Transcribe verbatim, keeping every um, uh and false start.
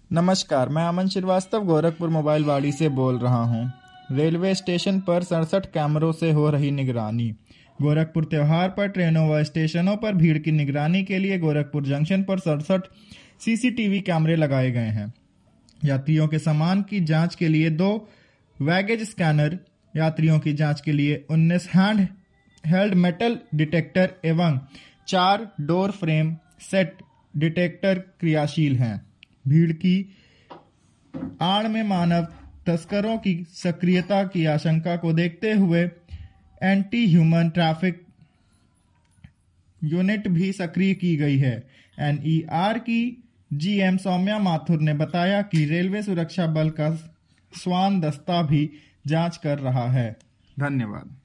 नमस्कार, मैं अमन श्रीवास्तव गोरखपुर मोबाइल वाड़ी से बोल रहा हूं। रेलवे स्टेशन पर सड़सठ कैमरों से हो रही निगरानी। गोरखपुर त्योहार पर ट्रेनों व स्टेशनों पर भीड़ की निगरानी के लिए गोरखपुर जंक्शन पर सड़सठ सीसीटीवी कैमरे लगाए गए हैं। यात्रियों के सामान की जांच के लिए दो बैगेज स्कैनर, यात्रियों की जांच के लिए उन्नीस हैंड हेल्ड मेटल डिटेक्टर एवं चार डोर फ्रेम सेट डिटेक्टर क्रियाशील हैं। भीड़ की आड़ में मानव तस्करों की सक्रियता की आशंका को देखते हुए एंटी ह्यूमन ट्रैफिक यूनिट भी सक्रिय की गई है। एनईआर की जीएम सौम्या माथुर ने बताया कि रेलवे सुरक्षा बल का स्वान दस्ता भी जांच कर रहा है। धन्यवाद।